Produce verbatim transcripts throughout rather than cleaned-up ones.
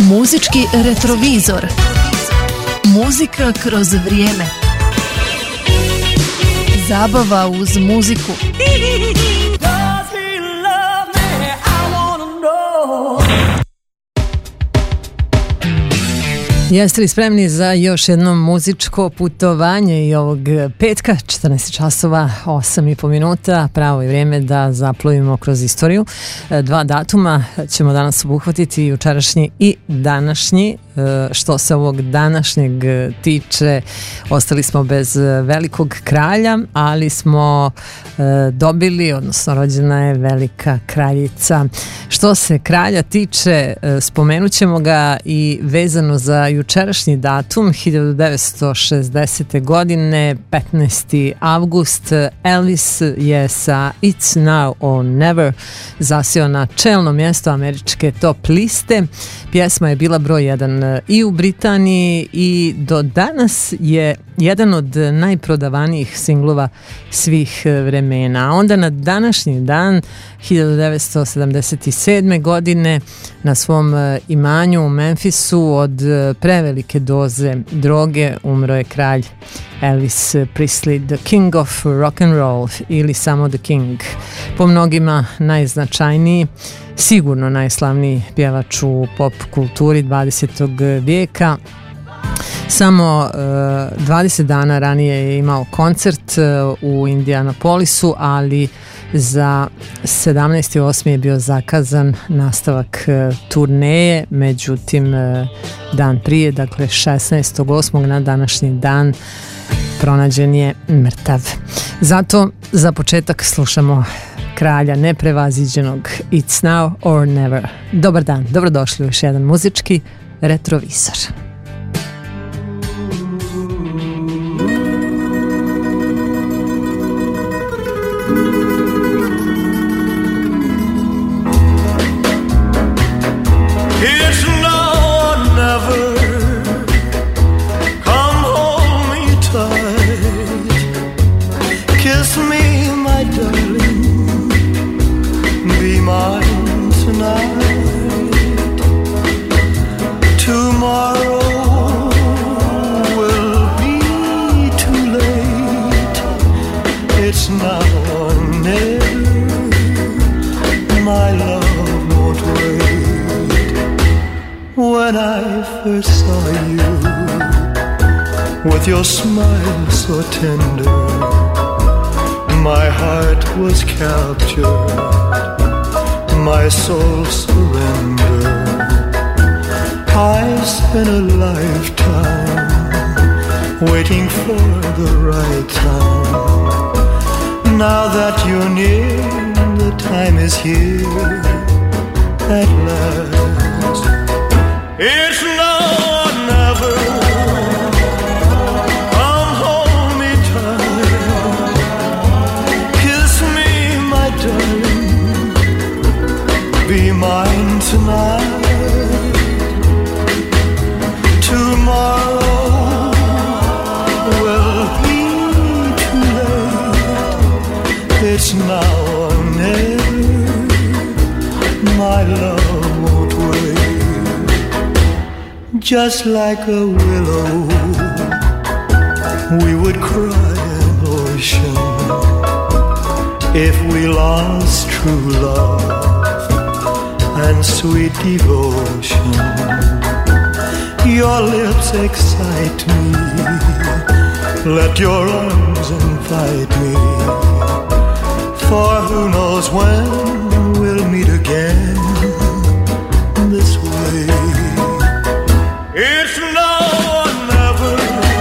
Muzički retrovizor. Muzika kroz vrijeme. Zabava uz muziku. Jeste li spremni za još jedno muzičko putovanje i ovog petka, četrnaest časova, osam i po minuta, pravo je vrijeme da zaplovimo kroz istoriju. Dva datuma ćemo danas obuhvatiti, jučerašnji i današnji. Što se ovog današnjeg tiče, ostali smo bez velikog kralja, ali smo dobili, odnosno rođena je velika kraljica. Što se kralja tiče, spomenut ćemo ga i vezano za jučerašnji datum, hiljadu devetsto šezdesete. godine, petnaesti avgust, Elvis je sa It's Now or Never zasio na čelno mjesto američke top liste. Pjesma je bila broj jedan i u Britaniji i do danas je jedan od najprodavanijih singlova svih vremena. A onda na današnji dan, hiljadu devetsto sedamdeset sedme. godine, na svom imanju u Memphisu od prevelike doze droge umro je kralj Elvis Presley, the King of Rock and Roll ili samo The King. Po mnogima najznačajniji, sigurno najslavniji pjevač u pop kulturi dvadesetog vijeka. Samo uh, dvadeset dana ranije je imao koncert uh, u Indianapolisu, ali za sedamnaesti osmi je bio zakazan nastavak uh, turneje, međutim uh, dan prije, dakle šesnaestog osmog na današnji dan, pronađen je mrtav. Zato za početak slušamo kralja neprevaziđenog It's Now or Never. Dobar dan, dobrodošli u još jedan muzički retrovizor. Your smile so tender, my heart was captured, my soul surrendered. I spent a lifetime waiting for the right time. Now that you're near, the time is here at last. It's now or never. Be mine tonight. Tomorrow will be too late. It's now or never. My love won't wait. Just like a willow, we would cry an ocean if we lost true love and sweet devotion. Your lips excite me, let your arms invite me, for who knows when we'll meet again this way. It's now or never.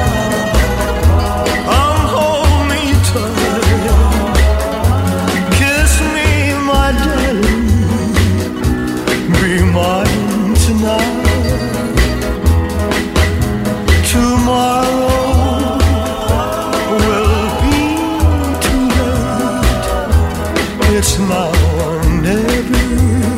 Come hold me tight, kiss me my darling, be mine tonight. Tomorrow will be too late. It's now or never.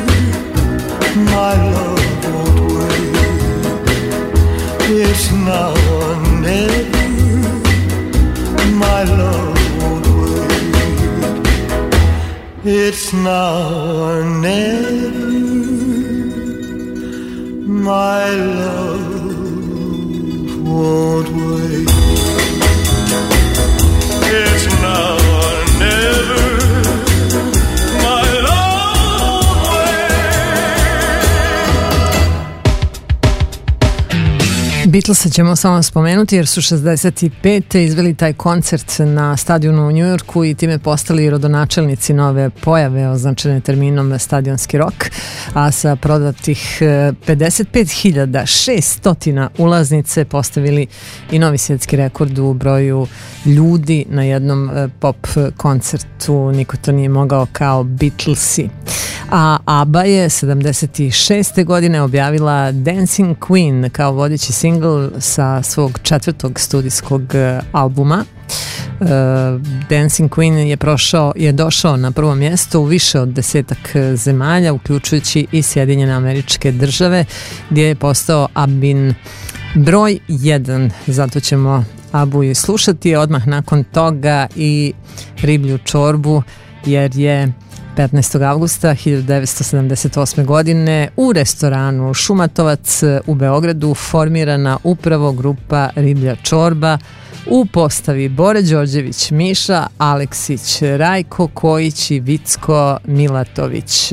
My love won't wait. It's now or never. My love won't wait. It's now or never. My Beatlesa ćemo samo spomenuti jer su šezdeset pete izveli taj koncert na stadionu u Njujorku i time postali rodonačelnici nove pojave označene terminom stadionski rok, a sa prodatih pedeset pet hiljada šesto ulaznice postavili i novi svjetski rekord u broju ljudi na jednom pop koncertu. Niko to nije mogao kao Beatlesi. A ABBA je sedamdeset šeste godine objavila Dancing Queen kao vodeći singl sa svog četvrtog studijskog albuma. Uh, Dancing Queen je prošao, je došao na prvo mjesto u više od desetak zemalja, uključujući i Sjedinjene Američke Države, gdje je postao ABBIN broj jedan. Zato ćemo ABBU i slušati odmah nakon toga i Riblju čorbu, jer je petnaestog avgusta hiljadu devetsto sedamdeset osme. godine u restoranu Šumatovac u Beogradu formirana upravo grupa Riblja čorba u postavi Bore Đorđević, Miša Aleksić, Rajko Kojić i Vicko Milatović.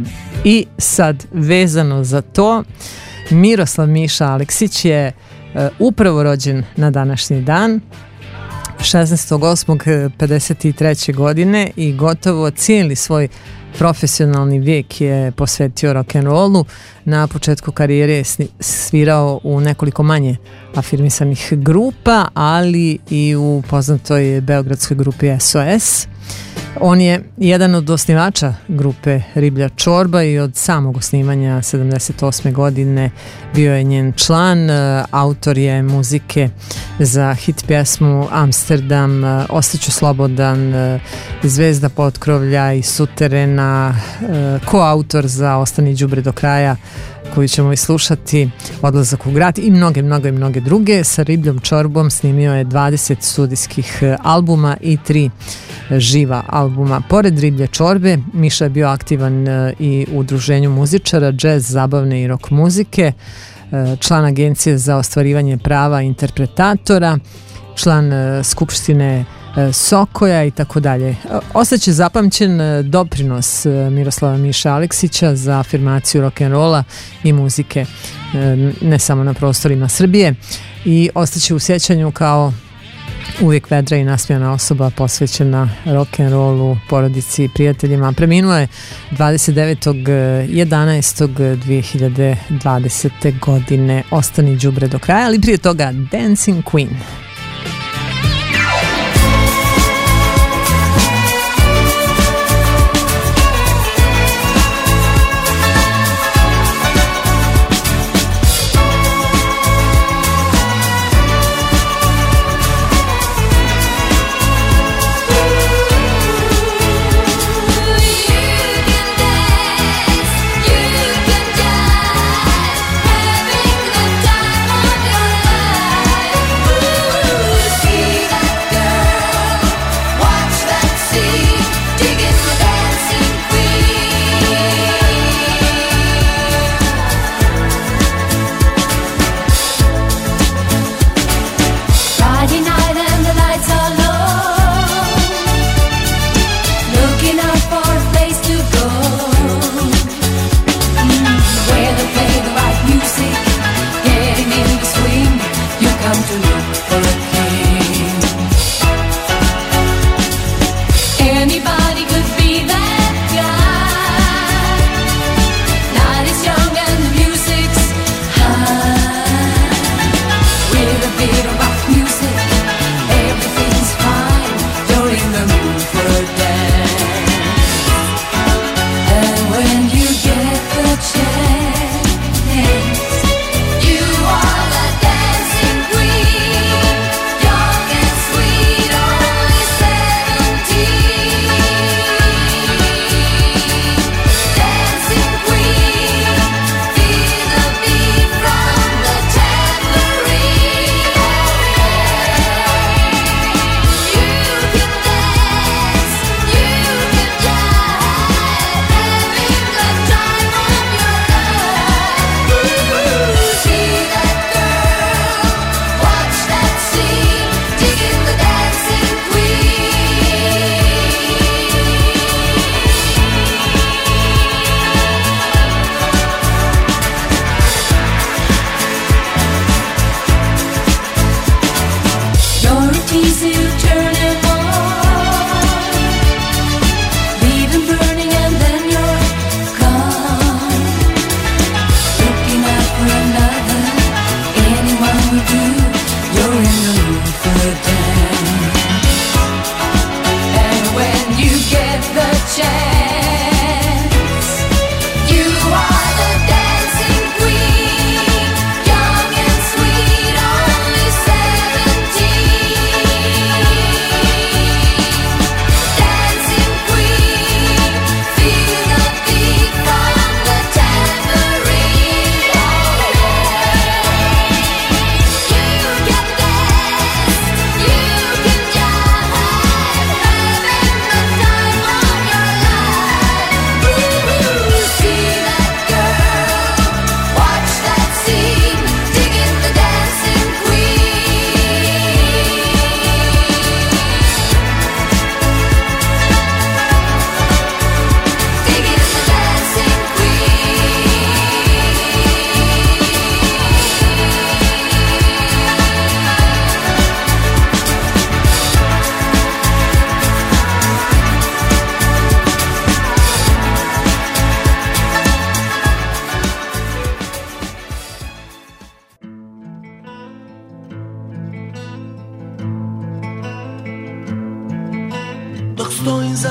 I sad vezano za to, Miroslav Miša Aleksić je upravo rođen na današnji dan, šesnaestog osmog pedeset treće. godine, i gotovo cijeli svoj profesionalni vijek je posvetio rock'n'rollu. Na početku karijere je svirao u nekoliko manje afirmisanih grupa, ali i u poznatoj beogradskoj grupi S O S. On je jedan od osnivača grupe Riblja čorba i od samog osnivanja sedamdeset osme. godine bio je njen član. Autor je muzike za hit pjesmu Amsterdam, Ostaću slobodan, Zvezda potkrovlja i Suterena, koautor za Ostani đubre do kraja, koju ćemo i slušati, Odlazak u grad i mnoge, mnoge, mnoge druge. Sa Ribljom čorbom snimio je dvadeset studijskih albuma i tri živa albuma. Pored Riblje čorbe, Miša je bio aktivan i u udruženju muzičara džez, zabavne i rock muzike, član Agencije za ostvarivanje prava interpretatora, član Skupštine Sokoja i tako dalje. Ostaće zapamćen doprinos Miroslava Miša Aleksića za afirmaciju rock'n'rolla i muzike ne samo na prostorima Srbije, i ostaće u sjećanju kao uvijek vedra i nasmijana osoba posvećena rock'n'rollu, porodici i prijateljima. Preminuo je dvadeset devetog jedanaestog dve hiljade dvadesete. godine. Ostani đubre do kraja, ali prije toga Dancing Queen. Having the time of your life.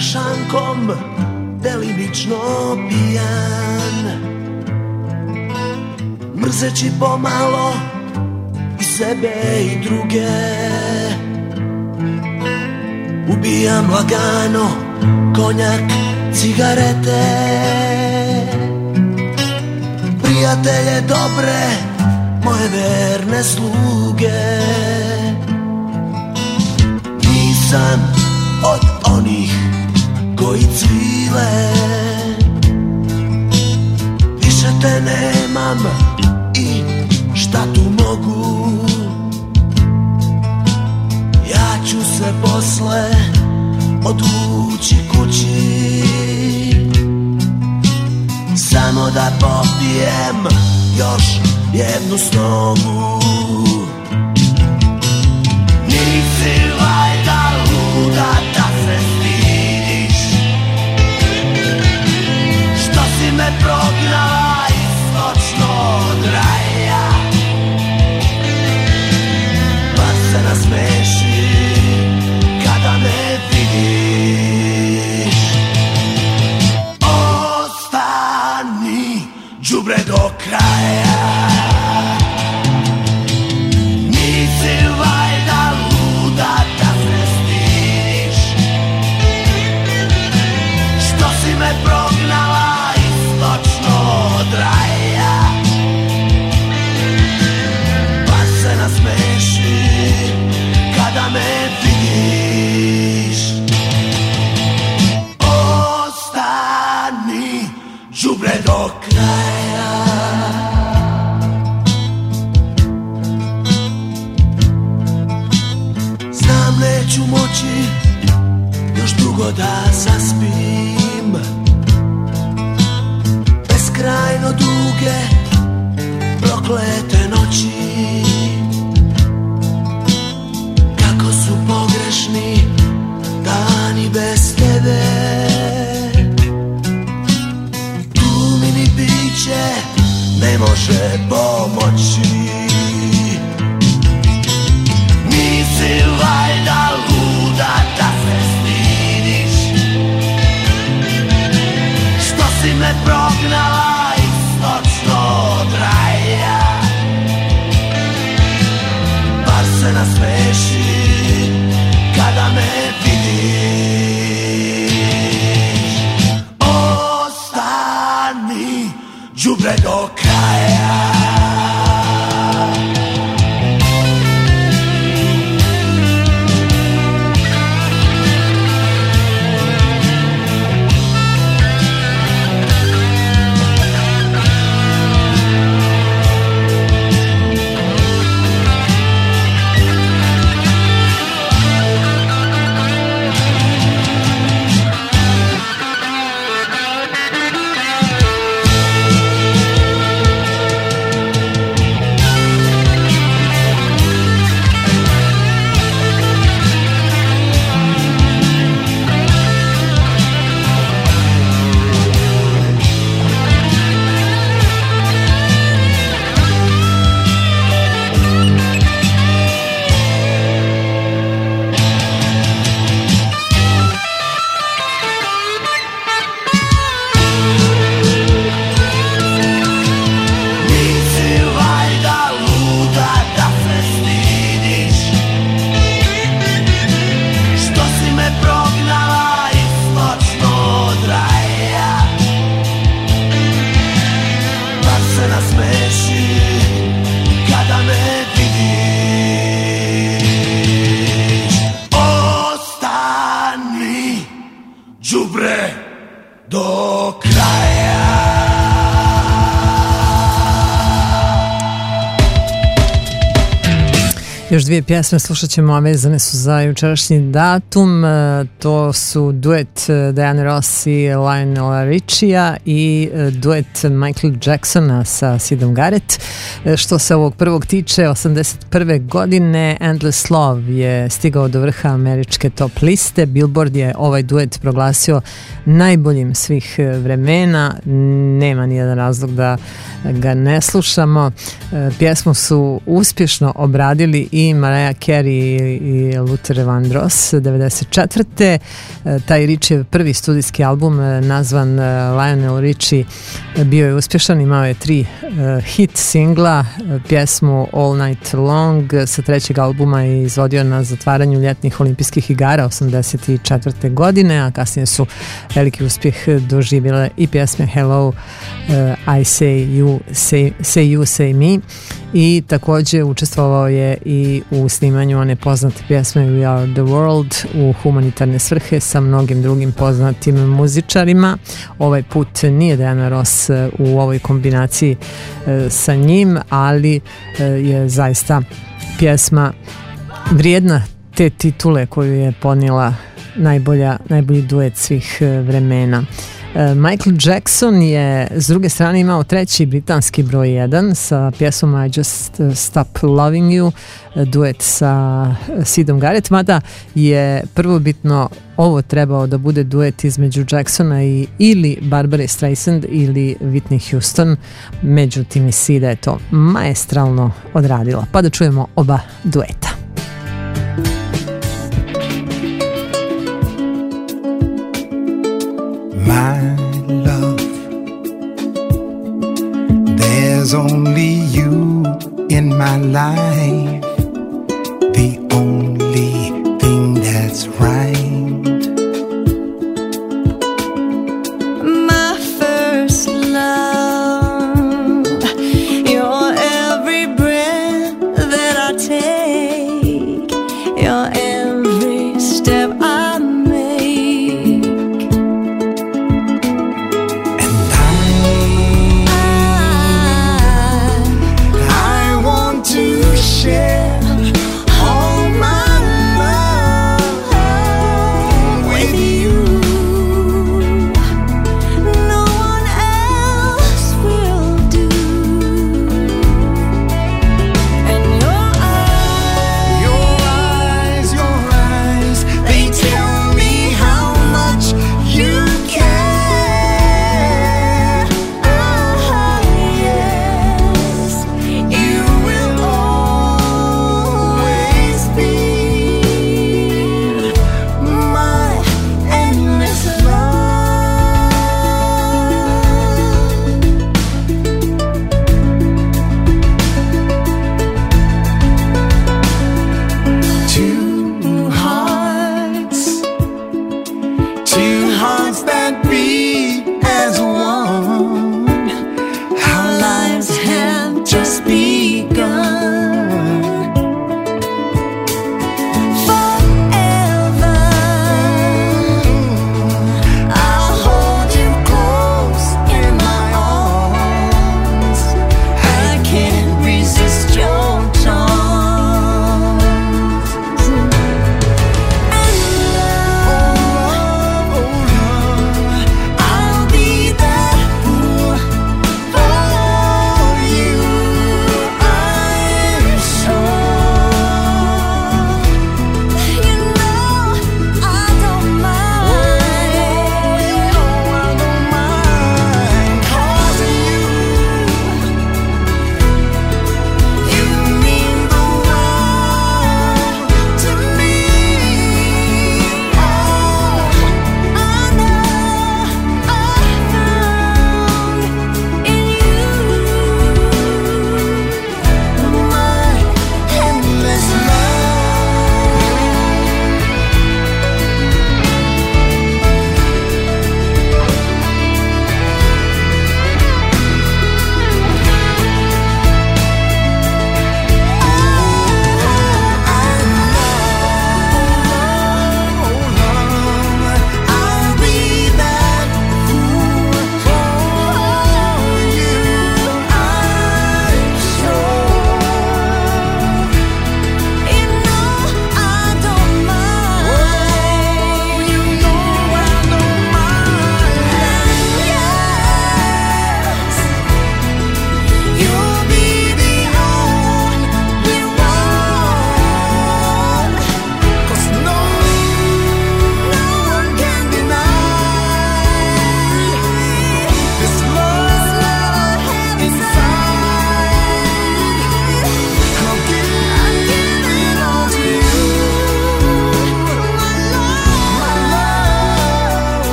šankom delimično pijan, mrzeći pomalo i sebe i druge. Ubijam lagano konjak, cigarete, prijatelje dobre, moje verne sluge. Nisam od onih koji cvile, više te nemam i šta tu mogu. Ja ću se posle odvući kući, samo da popijem još jednu snovu. Nisi valjda luda da se stidiš, što si me prognala iz noćnog raja, pa se nasmeši kada me vidiš. Ostani đubre do kraja, nisi valjda luda da se stidiš, što si me prognala iz noćnog raja, pa se nasmeši kada me vidiš. Ostani đubre do kraja. Znam neću moći još dugo da zaspim, beskrajno duge proklete noći, kako su pogrešni dani bez tebe. Tu mi ni biće ne može pomoći. Nisi valjda luda da se stidiš, što si me prognala iz noćnog raja, bar se nasmeši kada me vidiš. Ostani đubre do kraja. Još dvije pjesme slušat ćemo, a vezane su za jučerašnji datum. To su duet Diane Ross i Lionela Richija i duet Michael Jacksona sa Sidom Garrett. Što se ovog prvog tiče, osamdeset prve godine Endless Love je stigao do vrha američke top liste. Billboard je ovaj duet proglasio najboljim svih vremena. Nema nijedan razlog da ga ne slušamo. Pjesmu su uspješno obradili i i Mariah Carey i Luther Vandross devedeset četvrte. Taj Richiev prvi studijski album nazvan Lionel Richie bio je uspješan, imao je tri hit singla, pjesmu All Night Long sa trećeg albuma je izvodio na zatvaranju ljetnih olimpijskih igara osamdeset četvrte godine, a kasnije su veliki uspjeh doživjele i pjesme Hello, uh, I Say You, Say, Say You, Say Me, i također učestvovao je i u snimanju one poznate pjesme We Are The World u humanitarne svrhe sa mnogim drugim poznatim muzičarima. Ovaj put nije Diana Ross u ovoj kombinaciji sa njim, ali je zaista pjesma vrijedna te titule koju je ponijela najbolja, najbolji duet svih vremena. Michael Jackson je s druge strane imao treći britanski broj jedan sa pjesmom I Just Stop Loving You, duet sa Sidom Garrett, mada je prvobitno ovo trebao da bude duet između Jacksona i ili Barbara Streisand ili Whitney Houston, međutim i Sida je to maestralno odradila, pa da čujemo oba dueta. My love, there's only you in my life, the only thing that's right. My first love, you're every breath that I take, you're every step I make. Share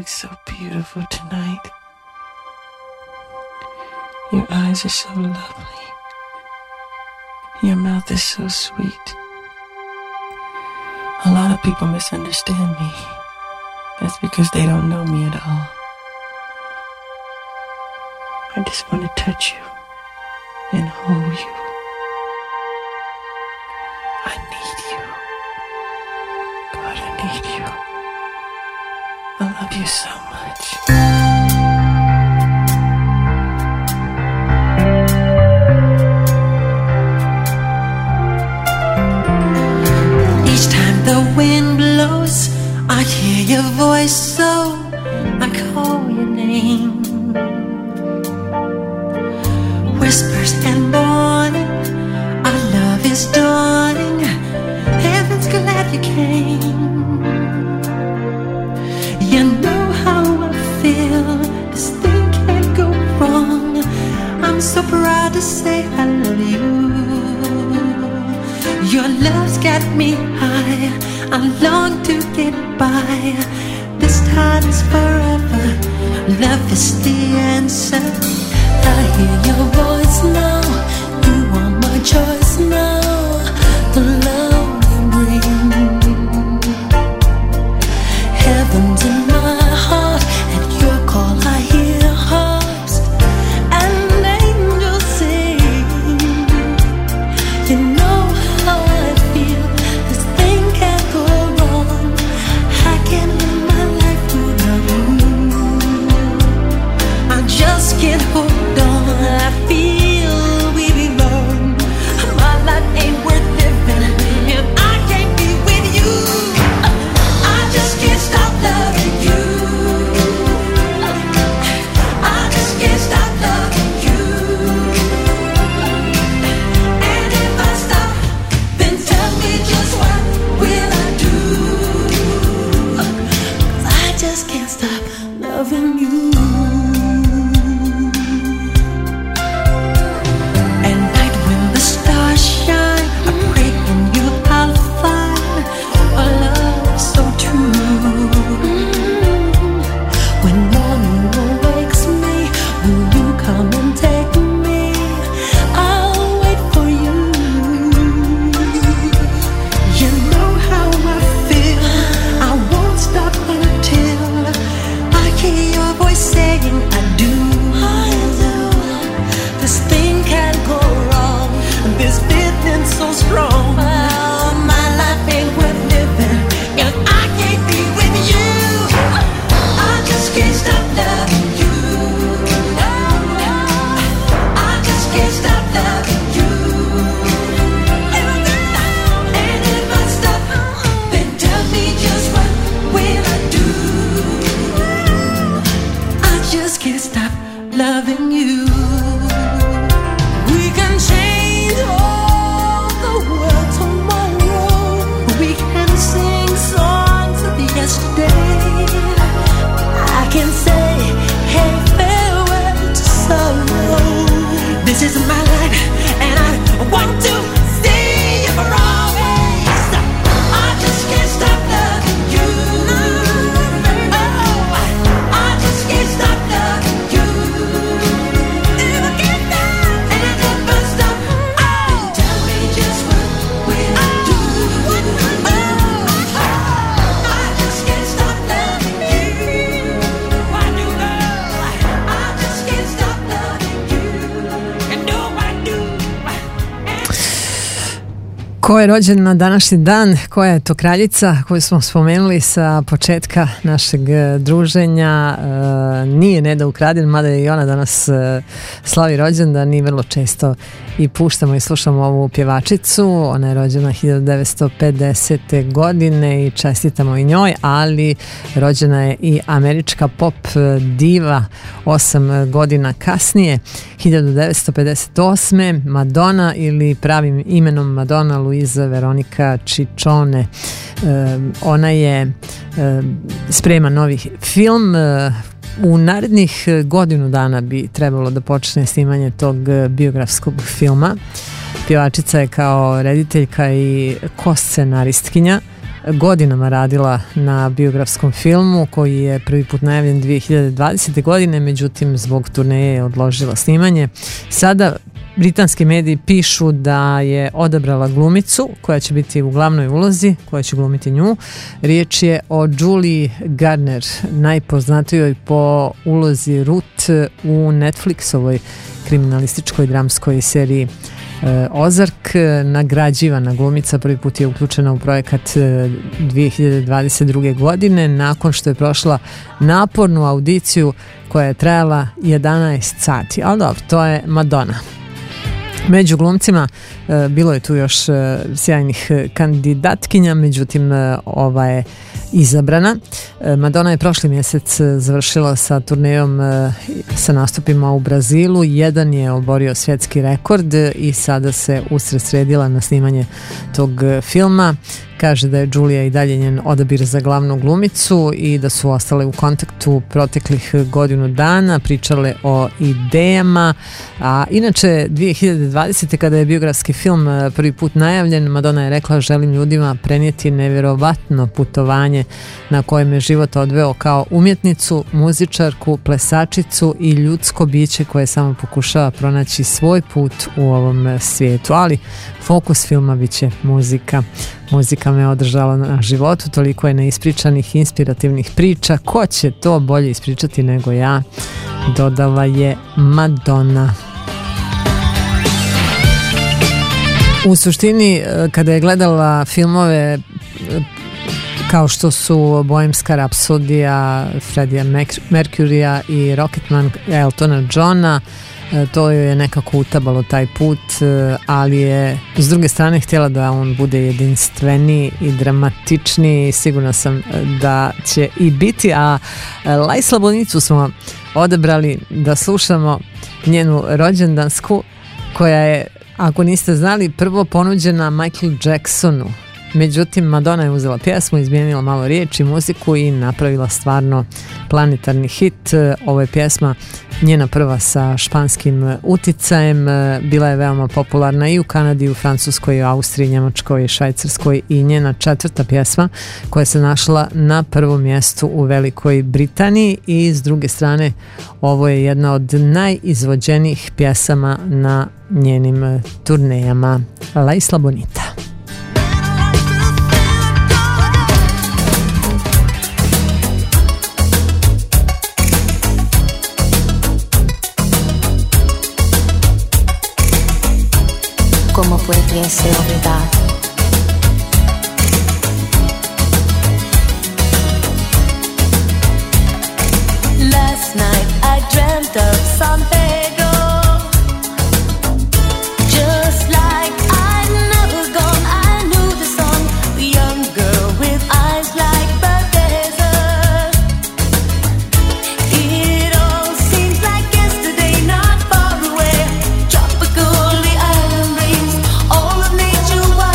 look so beautiful tonight. Your eyes are so lovely. Your mouth is so sweet. A lot of people misunderstand me. That's because they don't know me at all. I just want to touch you and hold you. I need you. God, I need you. I love you so much. Each time the wind blows, I hear your voice, so I call your name. Whispers and morning, our love is dawning. Heaven's glad you came. You know how I feel, this thing can't go wrong. I'm so proud to say I love you. Your love's got me high, I long to get by. This time is forever, love is the answer. I hear your voice now, you are my choice now. The love you bring, heaven's in my heart. At your call I hear harps and angels sing. You know how I feel, this thing can't go wrong. I can't live my life without you. I just can't hold on. I feel we belong. My life ain't worth living if I can't be with you. I just can't stop loving you. I just can't stop loving you. And if I stop, then tell me just what will I do? 'Cause I just can't stop loving you. Ko je rođen na današnji dan, koja je to kraljica koju smo spomenuli sa početka našeg druženja, e, nije Neda Ukradin, mada je i ona danas e, slavi rođendan i vrlo često i puštamo i slušamo ovu pjevačicu. Ona je rođena hiljadu devetsto pedesete. godine i čestitamo i njoj, ali rođena je i američka pop diva osam godina kasnije, hiljadu devetsto pedeset osme. Madonna, ili pravim imenom Madonna Luisa Veronica Ciccione. E, ona je e, sprema novi film. E, u narednih godinu dana bi trebalo da počne snimanje tog biografskog filma. Pjevačica je kao rediteljka i koscenaristkinja godinama radila na biografskom filmu koji je prvi put najavljen dvije hiljade dvadesete. godine, međutim zbog turneje je odložila snimanje. Sada britanski mediji pišu da je odabrala glumicu koja će biti u glavnoj ulozi, koja će glumiti nju. Riječ je o Julie Garner, najpoznatijoj po ulozi Ruth u Netflixovoj kriminalističkoj dramskoj seriji Ozark. Nagrađivana glumica prvi put je uključena u projekat dvije hiljade dvadeset druge. godine nakon što je prošla napornu audiciju koja je trajala jedanaest sati. Ali dobro, to je Madonna. Među glumcima e, bilo je tu još e, sjajnih kandidatkinja, međutim e, ova je izabrana. E, Madonna je prošli mjesec završila sa turnejom e, sa nastupima u Brazilu. Jedan je oborio svjetski rekord i sada se usredsredila na snimanje tog filma. Kaže da je Julia i dalje njen odabir za glavnu glumicu i da su ostale u kontaktu proteklih godinu dana, pričale o idejama. A inače dvije hiljade dvadesete. kada je biografski film prvi put najavljen, Madonna je rekla: želim ljudima prenijeti nevjerovatno putovanje na kojem je život odveo kao umjetnicu, muzičarku, plesačicu i ljudsko biće koje samo pokušava pronaći svoj put u ovom svijetu. Ali fokus filma bit će muzika. Muzika me održala na životu, toliko je neispričanih inspirativnih priča. Ko će to bolje ispričati nego ja, dodala je Madonna. U suštini, kada je gledala filmove kao što su Bohemska rapsodija Freddija Mercurya i Rocketman Eltona Johna, to je nekako utabalo taj put, ali je s druge strane htjela da on bude jedinstveniji i dramatičniji. Sigurna sam da će i biti, a Laisla Bonicu smo odabrali da slušamo njenu rođendansku, koja je, ako niste znali, prvo ponuđena Michael Jacksonu. Međutim, Madonna je uzela pjesmu, izmijenila malo riječi, muziku i napravila stvarno planetarni hit. Ovo je pjesma njena prva sa španskim uticajem. Bila je veoma popularna i u Kanadi, i u Francuskoj, i u Austriji, Njemačkoj, i Švajcarskoj, i njena četvrta pjesma koja se našla na prvom mjestu u Velikoj Britaniji. I s druge strane, ovo je jedna od najizvođenijih pjesama na njenim turnejama. Laisla Bonita. ¿Cómo pudiese olvidar? Last night I dreamt of San Pedro, just like I'd never gone. I knew the song, the young girl with eyes like the desert. It all seems like yesterday, not far away. Tropical, the island breeze, all of nature was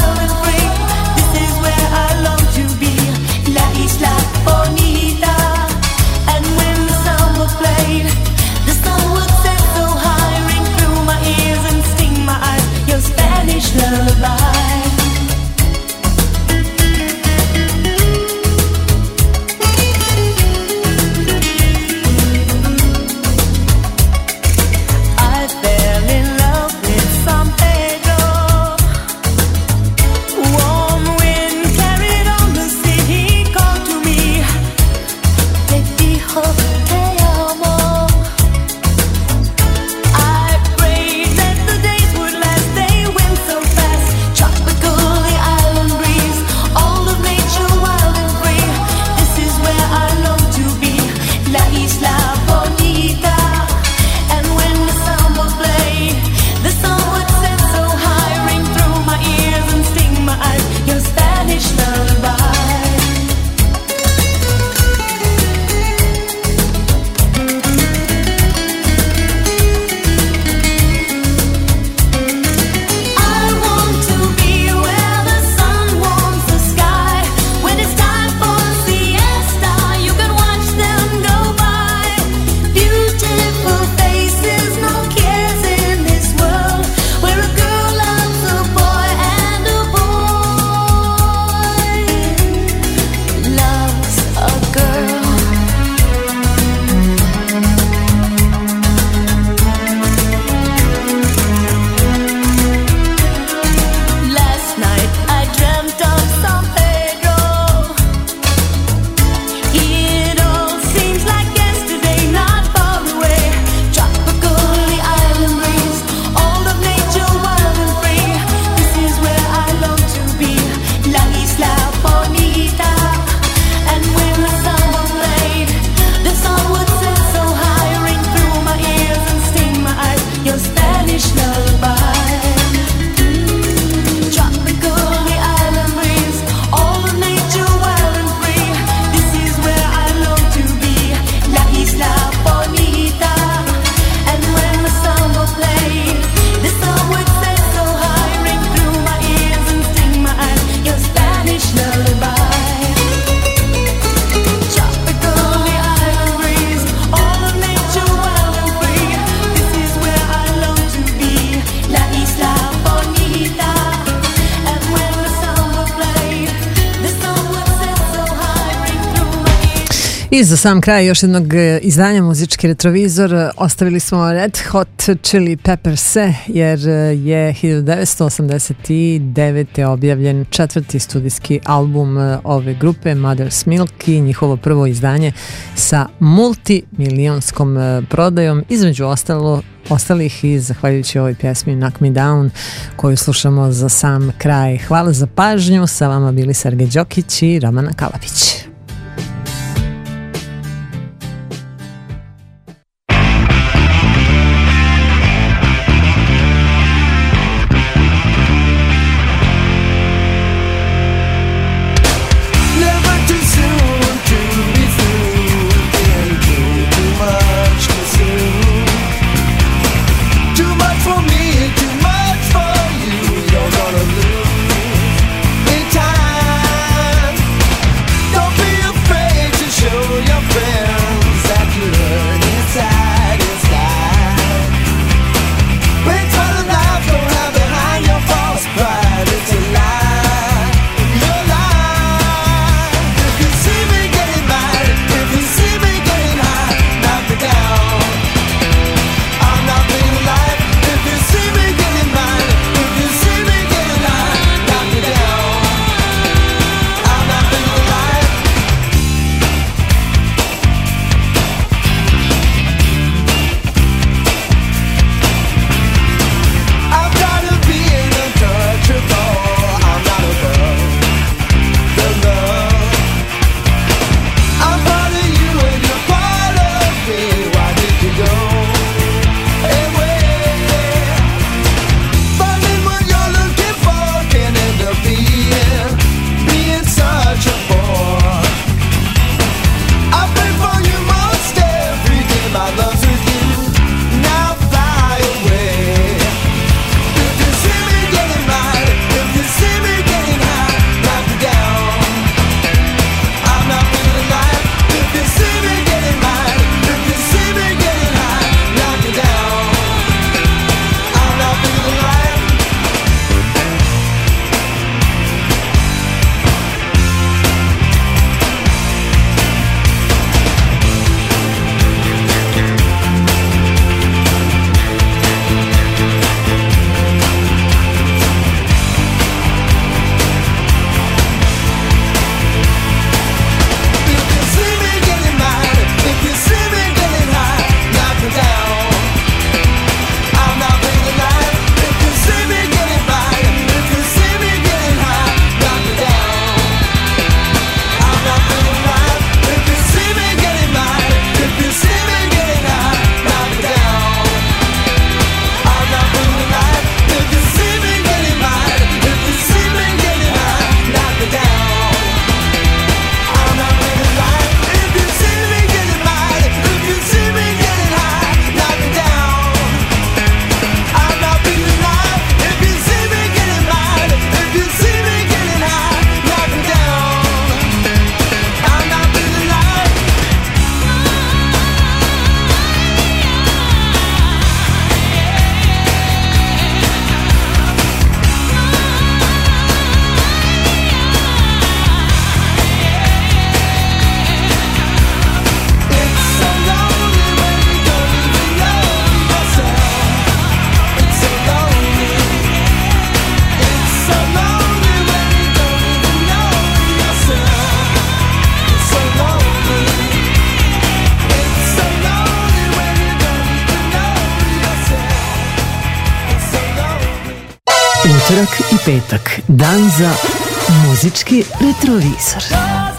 I za sam kraj još jednog izdanja Muzički retrovizor ostavili smo Red Hot Chili Peppers-e jer je hiljadu devetsto osamdeset devete. objavljen četvrti studijski album ove grupe Mother's Milk i njihovo prvo izdanje sa multimilijonskom prodajom, između ostalo ostalih i zahvaljujući ovoj pjesmi Knock Me Down koju slušamo za sam kraj. Hvala za pažnju, sa vama bili Sergej Đokić i Romana Kalabić. Utorak i petak, dan za Muzički retrovizor.